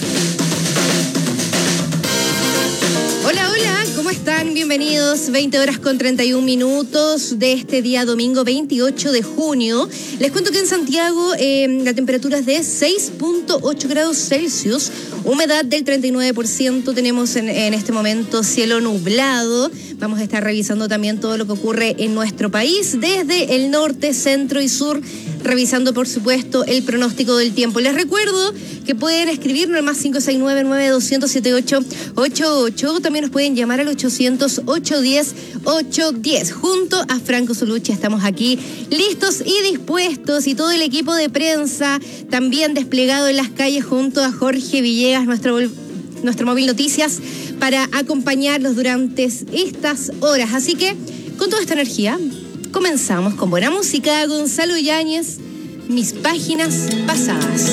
Hola, hola, ¿cómo están? Bienvenidos. veinte horas con treinta y un minutos de este día domingo veintiocho de junio. Les cuento que en Santiago eh, la temperatura es de seis punto ocho grados Celsius, humedad del treinta y nueve por ciento. Tenemos en, en este momento cielo nublado. Vamos a estar revisando también todo lo que ocurre en nuestro país, desde el norte, centro y sur, revisando por supuesto el pronóstico del tiempo. Les recuerdo que pueden escribirnos al más cinco seis nueve nueve doscientos setenta y ocho ochenta y ocho. También nos pueden llamar al ochocientos ocho diez ocho diez. Junto a Franco Solucci estamos aquí listos y dispuestos, y todo el equipo de prensa también desplegado en las calles junto a Jorge Villegas, nuestro, nuestro móvil noticias, para acompañarlos durante estas horas. Así que con toda esta energía comenzamos con buena música. Gonzalo Yáñez, Mis páginas pasadas.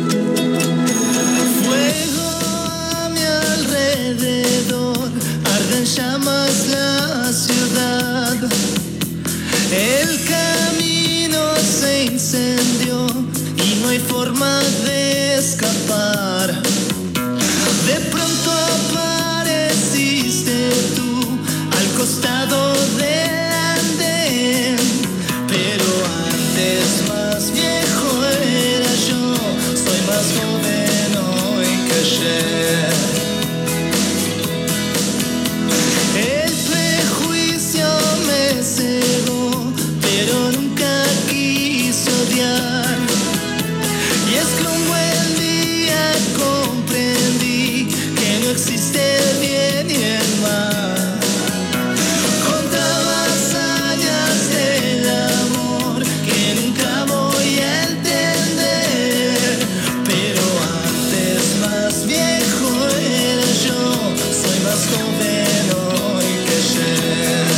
Fuego a mi alrededor, arde en llamas la ciudad. El camino se incendió y no hay forma de escapar. De pronto apareciste tú al costado del andén, pero antes más viejo era yo, soy más joven hoy que ayer. El prejuicio me cegó, pero nunca quise odiar. Y es que un buen día comprendí que no existe el bien y el mal. Contaba hazañas del amor que nunca voy a entender, pero antes más viejo era yo, soy más joven hoy que ayer.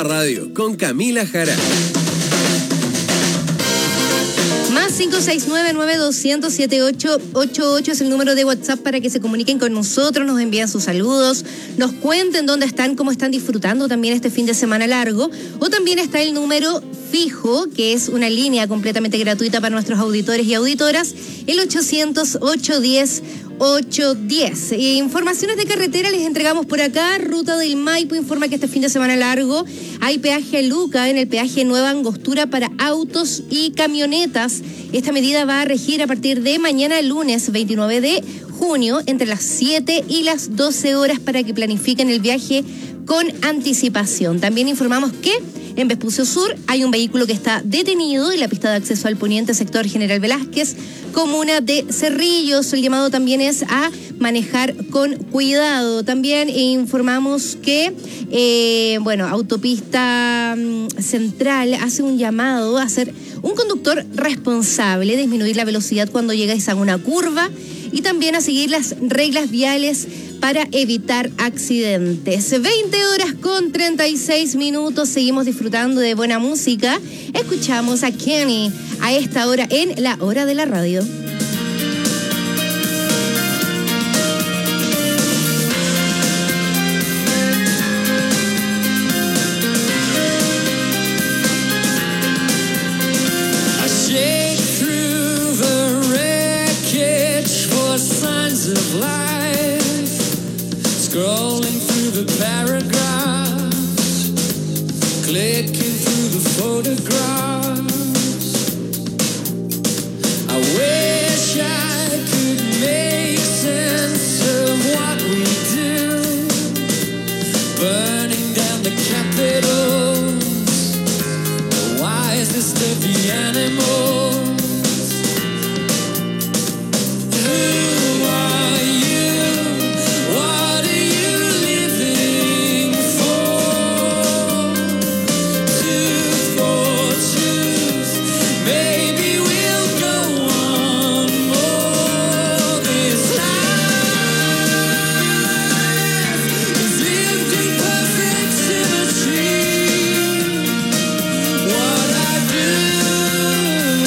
Radio con Camila Jara. Más cinco seis nueve, nueve dos cero cero, siete ocho ocho ocho es el número de WhatsApp para que se comuniquen con nosotros, nos envíen sus saludos, nos cuenten dónde están, cómo están disfrutando también este fin de semana largo. O también está el número fijo, que es una línea completamente gratuita para nuestros auditores y auditoras, el ochocientos, ochocientos diez, ochocientos diez. E informaciones de carretera les entregamos por acá. Ruta del Maipo informa que este fin de semana largo hay peaje a Luca en el peaje Nueva Angostura para autos y camionetas. Esta medida va a regir a partir de mañana lunes veintinueve de junio entre las siete y las doce horas para que planifiquen el viaje con anticipación. También informamos que en Vespucio Sur hay un vehículo que está detenido en la pista de acceso al poniente sector General Velázquez, comuna de Cerrillos. El llamado también es a manejar con cuidado. También informamos que, eh, bueno, Autopista Central hace un llamado a ser un conductor responsable, disminuir la velocidad cuando llegáis a una curva y también a seguir las reglas viales para evitar accidentes. veinte horas con treinta y seis minutos, seguimos disfrutando de buena música. Escuchamos a Kenny a esta hora en La Hora de la Radio. Scrolling through the paragraphs, clicking through the photographs. I wish I could make sense of what we do. Burning down the capitals, the wisest of the animals. Who are you? What are you living for? Tooth for tooth, maybe we'll go on more. This life is lived in perfect symmetry. What I do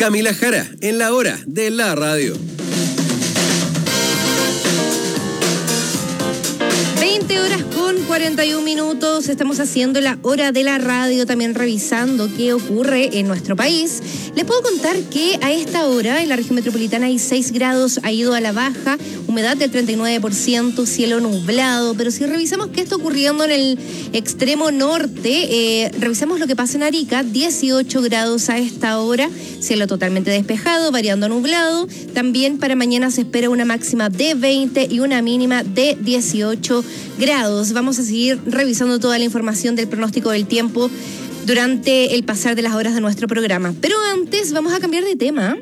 Camila Jara, en la hora de la radio. veinte horas con cuarenta y un minutos, estamos haciendo la hora de la radio, también revisando qué ocurre en nuestro país. Les puedo contar que a esta hora en la región metropolitana hay seis grados, ha ido a la baja, humedad del treinta y nueve por ciento, cielo nublado, pero si revisamos qué está ocurriendo en el extremo norte, eh, revisamos lo que pasa en Arica, dieciocho grados a esta hora, cielo totalmente despejado, variando a nublado. También para mañana se espera una máxima de veinte y una mínima de dieciocho grados. Vamos a seguir revisando toda la información del pronóstico del tiempo durante el pasar de las horas de nuestro programa. Pero antes vamos a cambiar de tema.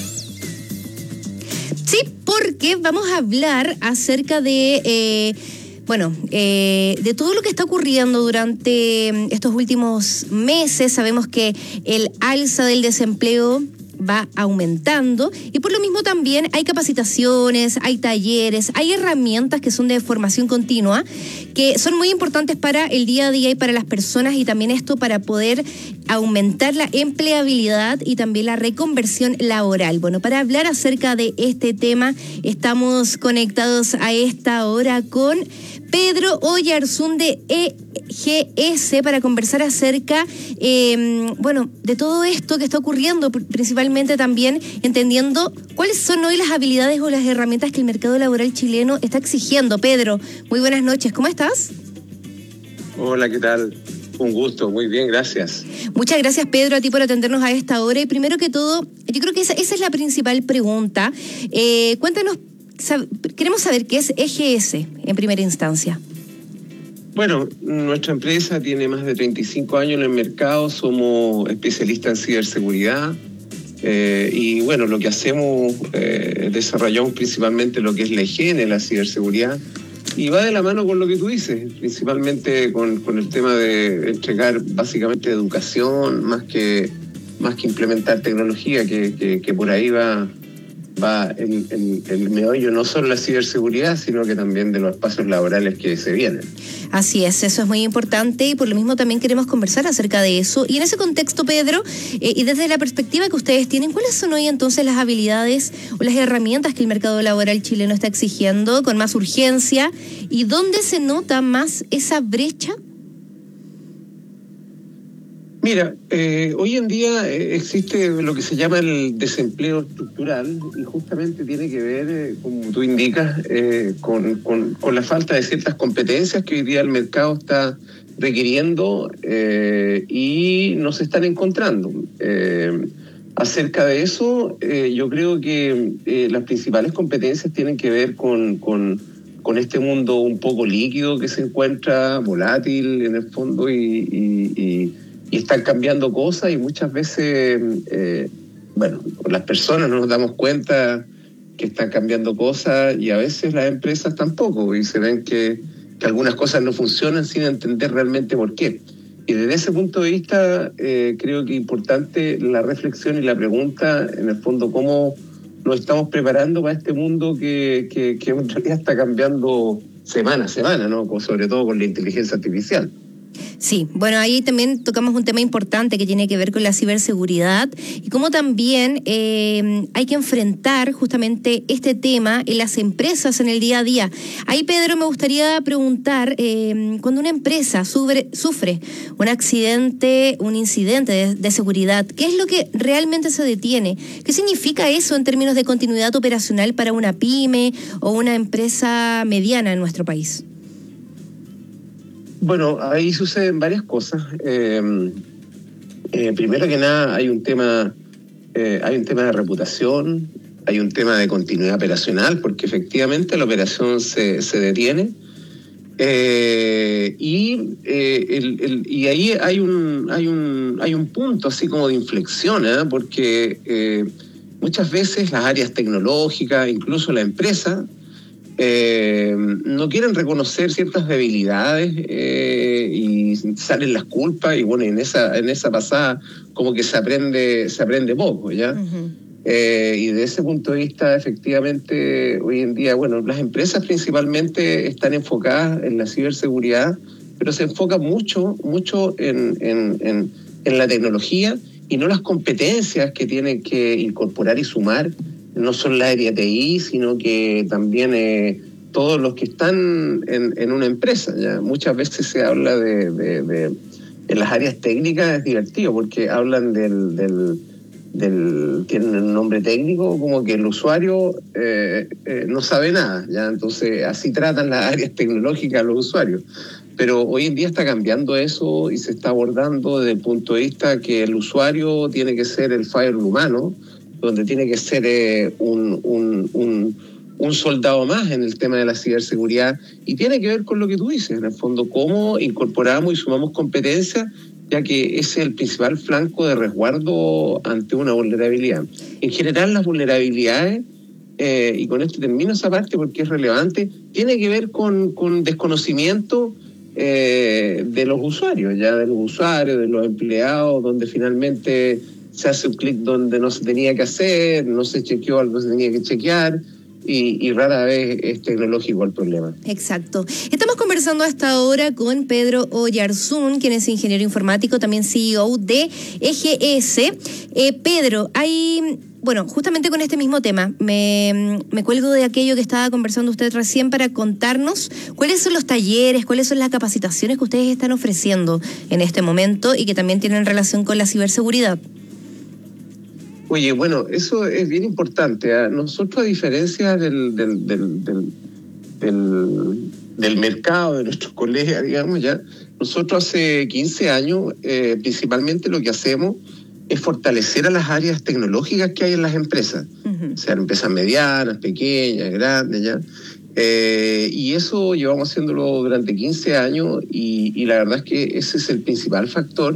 Sí, porque vamos a hablar acerca de, eh, bueno, eh, de todo lo que está ocurriendo durante estos últimos meses. Sabemos que el alza del desempleo va aumentando y por lo mismo también hay capacitaciones, hay talleres, hay herramientas que son de formación continua que son muy importantes para el día a día y para las personas, y también esto para poder aumentar la empleabilidad y también la reconversión laboral. Bueno, para hablar acerca de este tema estamos conectados a esta hora con Pedro Oyarzún de E G S para conversar acerca, eh, bueno, de todo esto que está ocurriendo, principalmente también entendiendo cuáles son hoy las habilidades o las herramientas que el mercado laboral chileno está exigiendo. Pedro, muy buenas noches, ¿cómo estás? Hola, ¿qué tal? Un gusto, muy bien, gracias. Muchas gracias, Pedro, a ti por atendernos a esta hora. Y primero que todo, yo creo que esa, esa es la principal pregunta. Eh, cuéntanos, sab- queremos saber qué es E G S en primera instancia. Bueno, nuestra empresa tiene más de treinta y cinco años en el mercado, somos especialistas en ciberseguridad eh, y bueno, lo que hacemos, eh, desarrollamos principalmente lo que es la higiene, la ciberseguridad, y va de la mano con lo que tú dices, principalmente con, con el tema de entregar básicamente educación, más que, más que implementar tecnología, que, que, que por ahí va... va el, el, el meollo no solo la ciberseguridad, sino que también de los espacios laborales que se vienen. Así es, eso es muy importante y por lo mismo también queremos conversar acerca de eso. Y en ese contexto, Pedro, eh, y desde la perspectiva que ustedes tienen, ¿cuáles son hoy entonces las habilidades o las herramientas que el mercado laboral chileno está exigiendo con más urgencia? ¿Y dónde se nota más esa brecha? Mira, eh, hoy en día eh, existe lo que se llama el desempleo estructural y justamente tiene que ver, eh, como tú indicas, eh, con, con, con la falta de ciertas competencias que hoy día el mercado está requiriendo eh, y no se están encontrando. Eh, acerca de eso, eh, yo creo que eh, las principales competencias tienen que ver con, con, con este mundo un poco líquido que se encuentra, volátil en el fondo y... y, y y están cambiando cosas y muchas veces, eh, bueno, las personas no nos damos cuenta que están cambiando cosas y a veces las empresas tampoco, y se ven que, que algunas cosas no funcionan sin entender realmente por qué. Y desde ese punto de vista eh, creo que es importante la reflexión y la pregunta, en el fondo, cómo nos estamos preparando para este mundo que, que, que en realidad está cambiando semana a semana, ¿no? Sobre todo con la inteligencia artificial. Sí, bueno, ahí también tocamos un tema importante que tiene que ver con la ciberseguridad y cómo también eh, hay que enfrentar justamente este tema en las empresas en el día a día. Ahí, Pedro, me gustaría preguntar, eh, cuando una empresa sufre, sufre un accidente, un incidente de, de seguridad, ¿qué es lo que realmente se detiene? ¿Qué significa eso en términos de continuidad operacional para una pyme o una empresa mediana en nuestro país? Bueno, ahí suceden varias cosas. Eh, eh, primero que nada, hay un tema, eh, hay un tema de reputación, hay un tema de continuidad operacional, porque efectivamente la operación se, se detiene. Eh, y, eh, el, el, y ahí hay un, hay un, hay un punto así como de inflexión, ¿eh? porque eh, muchas veces las áreas tecnológicas, incluso la empresa, Eh, no quieren reconocer ciertas debilidades eh, y salen las culpas y bueno, en esa en esa pasada como que se aprende se aprende poco, ¿ya? Uh-huh. Eh, y desde ese punto de vista, efectivamente, hoy en día, bueno, las empresas principalmente están enfocadas en la ciberseguridad, pero se enfocan mucho mucho en, en, en, en la tecnología y no las competencias que tienen que incorporar y sumar, no solo la área T I, sino que también eh, todos los que están en, en una empresa. ¿ya? Muchas veces se habla de, de, de, en las áreas técnicas, es divertido, porque hablan del, del, del tienen un nombre técnico, como que el usuario eh, eh, no sabe nada, ¿ya? Entonces así tratan las áreas tecnológicas a los usuarios. Pero hoy en día está cambiando eso y se está abordando desde el punto de vista que el usuario tiene que ser el firewall humano, donde tiene que ser eh, un, un, un, un soldado más en el tema de la ciberseguridad, y tiene que ver con lo que tú dices, en el fondo, cómo incorporamos y sumamos competencias, ya que ese es el principal flanco de resguardo ante una vulnerabilidad. En general, las vulnerabilidades, eh, y con esto termino esa parte porque es relevante, tiene que ver con, con desconocimiento Eh, de los usuarios, ya de los usuarios, de los empleados, donde finalmente se hace un clic donde no se tenía que hacer, no se chequeó algo que se tenía que chequear, y, y rara vez es tecnológico el problema. Exacto. Estamos conversando hasta ahora con Pedro Oyarzún, quien es ingeniero informático, también C E O de E G S. Eh, Pedro, hay... Bueno, justamente con este mismo tema, me, me cuelgo de aquello que estaba conversando usted recién para contarnos cuáles son los talleres, cuáles son las capacitaciones que ustedes están ofreciendo en este momento y que también tienen relación con la ciberseguridad. Oye, bueno, eso es bien importante. ¿eh? Nosotros, a diferencia del, del, del, del, del, del mercado, de nuestros colegas, digamos, ya, nosotros hace quince años, eh, principalmente lo que hacemos es fortalecer a las áreas tecnológicas que hay en las empresas, uh-huh. sean empresas medianas, pequeñas, grandes, ya. Eh, y eso llevamos haciéndolo durante quince años y, y la verdad es que ese es el principal factor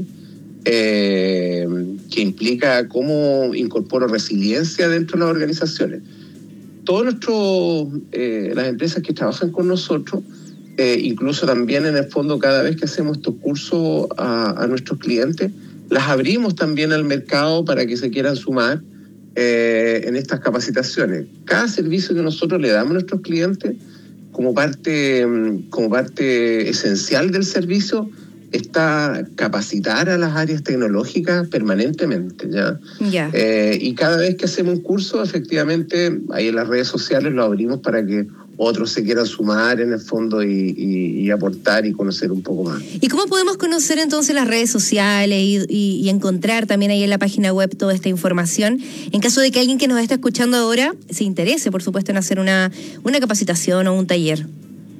eh, que implica cómo incorporo resiliencia dentro de las organizaciones. Todos nuestros, eh, las empresas que trabajan con nosotros, eh, incluso también en el fondo cada vez que hacemos estos cursos a, a nuestros clientes, las abrimos también al mercado para que se quieran sumar eh, en estas capacitaciones. Cada servicio que nosotros le damos a nuestros clientes, como parte, como parte esencial del servicio, está capacitar a las áreas tecnológicas permanentemente. ¿ya? Yeah. Eh, y cada vez que hacemos un curso, efectivamente, ahí en las redes sociales lo abrimos para que otros se quieran sumar en el fondo y, y, y aportar y conocer un poco más. ¿Y cómo podemos conocer entonces las redes sociales y, y, y encontrar también ahí en la página web toda esta información? En caso de que alguien que nos está escuchando ahora se interese, por supuesto, en hacer una, una capacitación o un taller.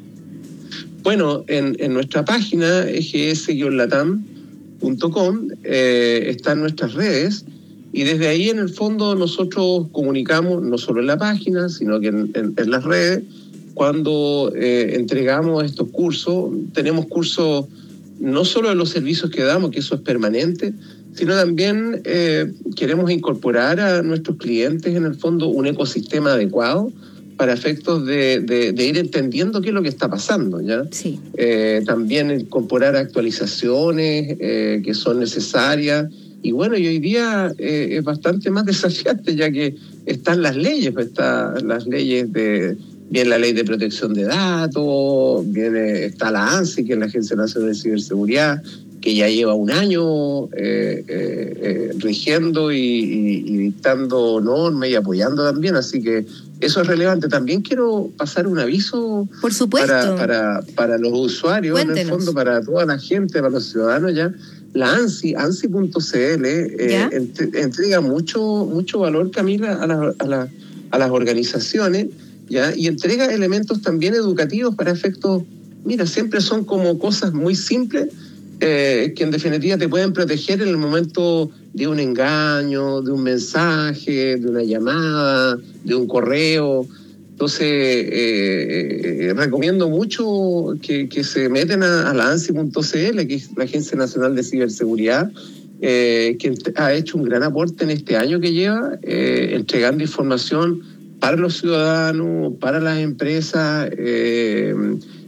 Bueno, en, en nuestra página e ge ese guion latam punto com eh, están nuestras redes, y desde ahí en el fondo nosotros comunicamos, no solo en la página, sino que en, en, en las redes, cuando eh, entregamos estos cursos. Tenemos cursos no solo de los servicios que damos, que eso es permanente, sino también eh, queremos incorporar a nuestros clientes en el fondo un ecosistema adecuado para efectos de, de, de ir entendiendo qué es lo que está pasando, ¿ya? Sí. Eh, también incorporar actualizaciones eh, que son necesarias. Y bueno, y hoy día eh, es bastante más desafiante, ya que están las leyes, pues están las leyes de... Viene la ley de protección de datos, viene, está la ANSI, que es la Agencia Nacional de Ciberseguridad, que ya lleva un año eh, eh, eh, rigiendo y, y, y dictando normas y apoyando también, así que eso es relevante. También quiero pasar un aviso Por supuesto. Para, para, para los usuarios, Cuéntenos. En el fondo para toda la gente, para los ciudadanos ya. La ANSI, ANSI punto c l, eh, ent- entrega mucho, mucho valor, Camila, a, la, a, la, a las organizaciones, ¿ya? Y entrega elementos también educativos para efectos, mira, siempre son como cosas muy simples eh, que en definitiva te pueden proteger en el momento de un engaño, de un mensaje, de una llamada, de un correo. Entonces, eh, eh, recomiendo mucho que, que se meten a, a la ANSI punto c l, que es la Agencia Nacional de Ciberseguridad, eh, que ha hecho un gran aporte en este año que lleva, eh, entregando información para los ciudadanos, para las empresas, eh,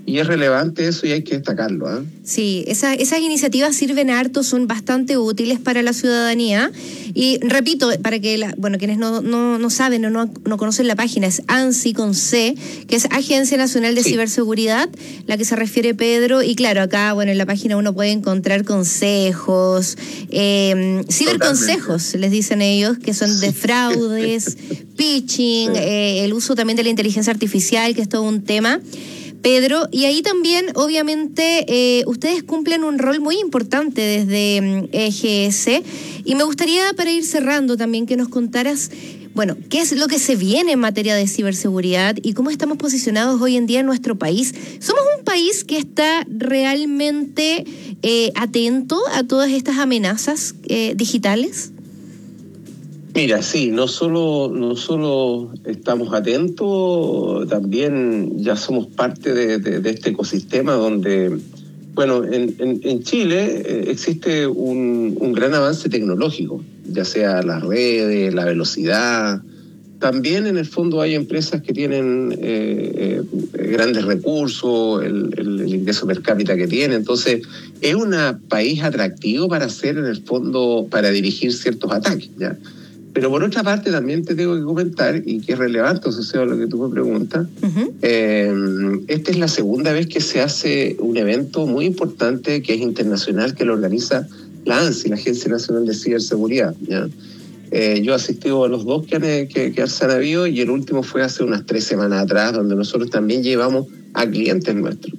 y es relevante eso y hay que destacarlo. ¿eh? Sí, esa, esas iniciativas sirven harto, son bastante útiles para la ciudadanía. Y repito, para que, la, bueno, quienes no, no, no saben o no, no conocen la página, es ANSI con C, que es Agencia Nacional de sí. Ciberseguridad, la que se refiere Pedro. Y claro, acá, bueno, en la página uno puede encontrar consejos, eh, ciberconsejos, Totalmente. les dicen ellos, que son de fraudes, pitching, sí. eh, el uso también de la inteligencia artificial, que es todo un tema. Pedro, y ahí también, obviamente, eh, ustedes cumplen un rol muy importante desde E G S, y me gustaría, para ir cerrando también, que nos contaras, bueno, qué es lo que se viene en materia de ciberseguridad y cómo estamos posicionados hoy en día en nuestro país. ¿Somos un país que está realmente eh, atento a todas estas amenazas eh, digitales? Mira, sí, no solo, no solo estamos atentos, también ya somos parte de, de, de este ecosistema donde, bueno, en, en, en Chile eh, existe un, un gran avance tecnológico, ya sea las redes, la velocidad. También en el fondo hay empresas que tienen eh, eh, grandes recursos, el, el, el ingreso per cápita que tienen. Entonces, es un país atractivo para hacer, en el fondo, para dirigir ciertos ataques, ¿ya? Pero por otra parte también te tengo que comentar, y que es relevante, o sea, lo que tú me preguntas, uh-huh. eh, esta es la segunda vez que se hace un evento muy importante que es internacional, que lo organiza la ANSI, la Agencia Nacional de Ciberseguridad, ¿ya? Eh, yo he asistido a los dos que, han, que, que se han habido, y el último fue hace unas tres semanas atrás, donde nosotros también llevamos a clientes nuestros.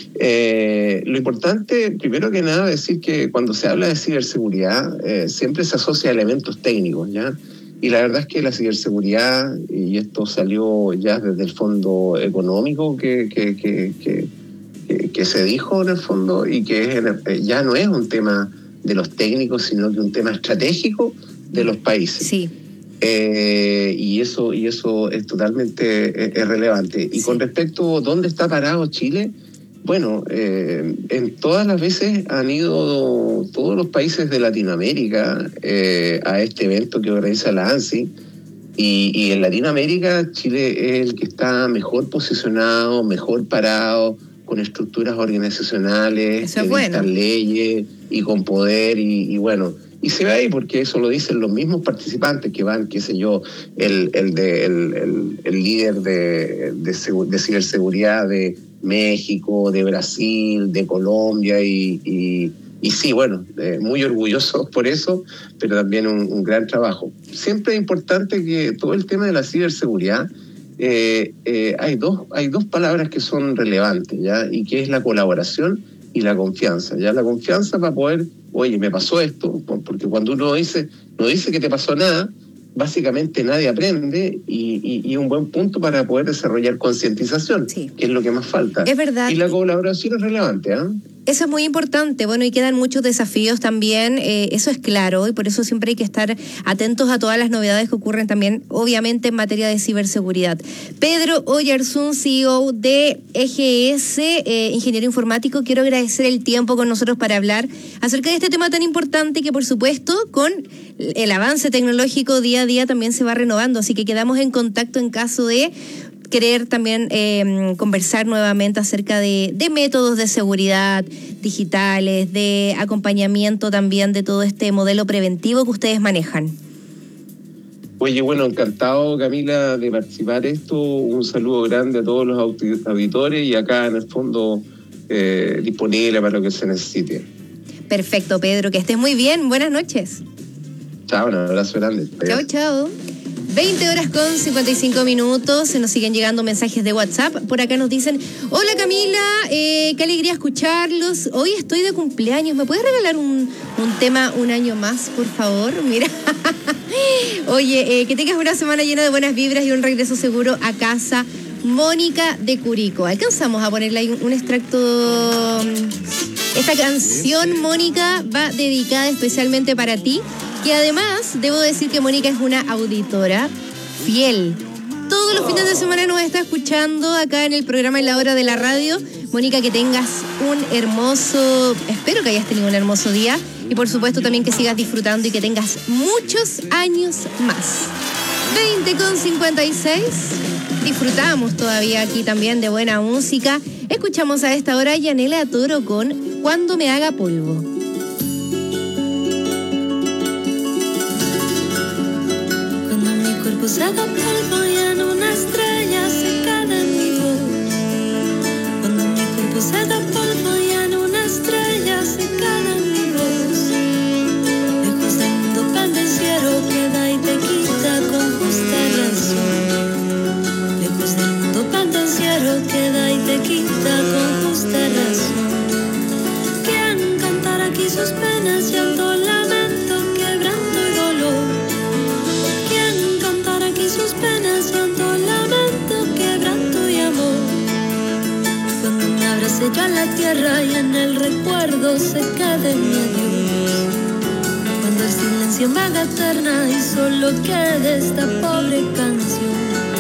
Eh, lo importante, primero que nada, decir que cuando se habla de ciberseguridad, eh, siempre se asocia a elementos técnicos, ¿ya? Y la verdad es que la ciberseguridad, y esto salió ya desde el fondo económico que, que, que, que, que, que se dijo en el fondo, y que es, ya no es un tema de los técnicos, sino que un tema estratégico de los países. Sí. Eh, y eso y eso es totalmente es, es relevante. Y sí. Con respecto a dónde está parado Chile, bueno, eh, en todas las veces han ido todos los países de Latinoamérica eh, a este evento que organiza la ANSI, y, y en Latinoamérica Chile es el que está mejor posicionado, mejor parado, con estructuras organizacionales, eso es bueno. leyes y con poder, y, y bueno, y se ve ahí porque eso lo dicen los mismos participantes que van, qué sé yo, el, el, de, el, el, el líder de, de, de ciberseguridad de México, de Brasil, de Colombia, y, y, y sí, bueno, eh, muy orgullosos por eso, pero también un, un gran trabajo. Siempre es importante que todo el tema de la ciberseguridad, eh, eh, hay dos, hay dos palabras que son relevantes, ¿ya? Y que es la colaboración y la confianza, ¿ya? La confianza para poder, oye, me pasó esto, porque cuando uno dice, no dice que te pasó nada, básicamente nadie aprende, y, y, y un buen punto para poder desarrollar concientización, sí. que es lo que más falta. Es verdad. Y la colaboración es relevante, ¿eh? Eso es muy importante, bueno, y quedan muchos desafíos también, eh, eso es claro, y por eso siempre hay que estar atentos a todas las novedades que ocurren también, obviamente, en materia de ciberseguridad. Pedro Oyarzún, C E O de E G S, eh, ingeniero informático, quiero agradecer el tiempo con nosotros para hablar acerca de este tema tan importante que, por supuesto, con el avance tecnológico día a día también se va renovando, así que quedamos en contacto en caso de querer también eh, conversar nuevamente acerca de, de métodos de seguridad digitales, de acompañamiento también de todo este modelo preventivo que ustedes manejan. Oye, bueno, encantado, Camila, de participar en esto. Un saludo grande a todos los auditores, y acá en el fondo eh, disponible para lo que se necesite. Perfecto, Pedro, que estés muy bien. Buenas noches. Chao, un abrazo grande. Chao, chao. veinte horas con cincuenta y cinco minutos, se nos siguen llegando mensajes de WhatsApp. Por acá nos dicen, hola Camila, eh, qué alegría escucharlos. Hoy estoy de cumpleaños, ¿me puedes regalar un, un tema un año más, por favor? Mira, oye, eh, que tengas una semana llena de buenas vibras y un regreso seguro a casa. Mónica de Curicó. Alcanzamos a ponerle ahí un, un extracto. Esta canción, Mónica, va dedicada especialmente para ti, que además debo decir que Mónica es una auditora fiel. Todos los fines de semana nos está escuchando acá en el programa En la Hora de la Radio. Mónica, que tengas un hermoso, espero que hayas tenido un hermoso día, y por supuesto también que sigas disfrutando y que tengas muchos años más. veinte con cincuenta y seis, disfrutamos todavía aquí también de buena música. Escuchamos Escuchamos a esta hora a Yanela Toro con Cuando me haga polvo. Cuando mi cuerpo se haga polvo y en una estrella se quede en mi voz. Cuando mi cuerpo se haga polvo y en una estrella se quede en mi voz. Lejos del mundo pendenciero que da y te quita con justa razón. Lejos del mundo pendenciero que da y te quita con justa razón. ¿Quién cantar aquí sus penas, llanto, lamento, quebranto y dolor? ¿Quién cantar aquí sus penas, llanto, lamento, quebranto y amor? Cuando me abrace yo a la tierra y en el recuerdo se quede mi adiós. Cuando el silencio me haga eterna y solo quede esta pobre canción.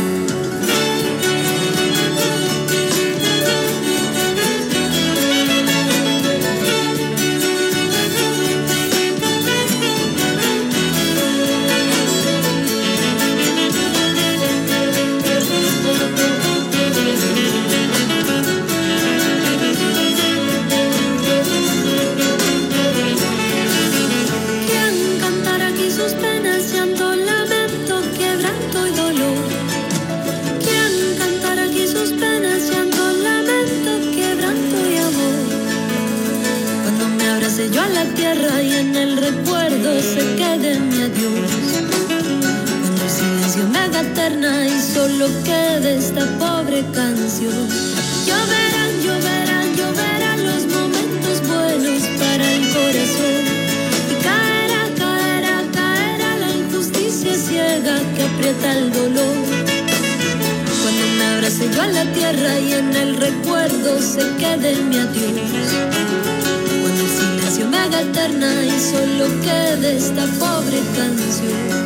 Yo a la tierra y en el recuerdo se quede mi adiós. Cuando el silencio me haga eterna y solo quede esta pobre canción. Lloverán, lloverán, lloverán los momentos buenos para el corazón. Y caerá, caerá, caerá la injusticia ciega que aprieta el dolor. Cuando me abrace yo a la tierra y en el recuerdo se quede mi adiós. Me haga eterna y solo quede esta pobre canción.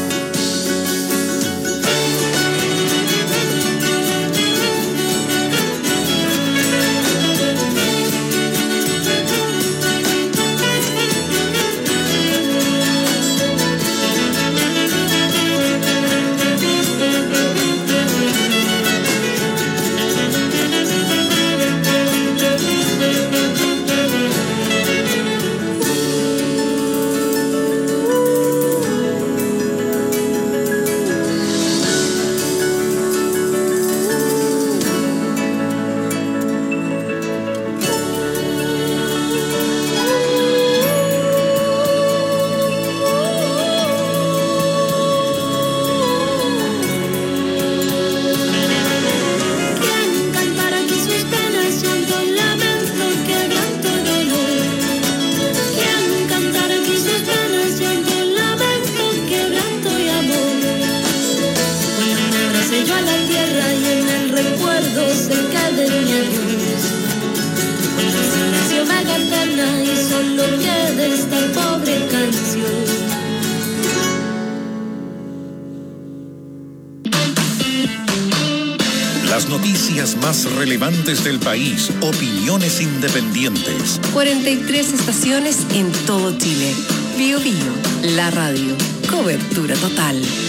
Las noticias más relevantes del país, opiniones independientes. cuarenta y tres estaciones en todo Chile. Bio Bio, la radio. Cobertura total.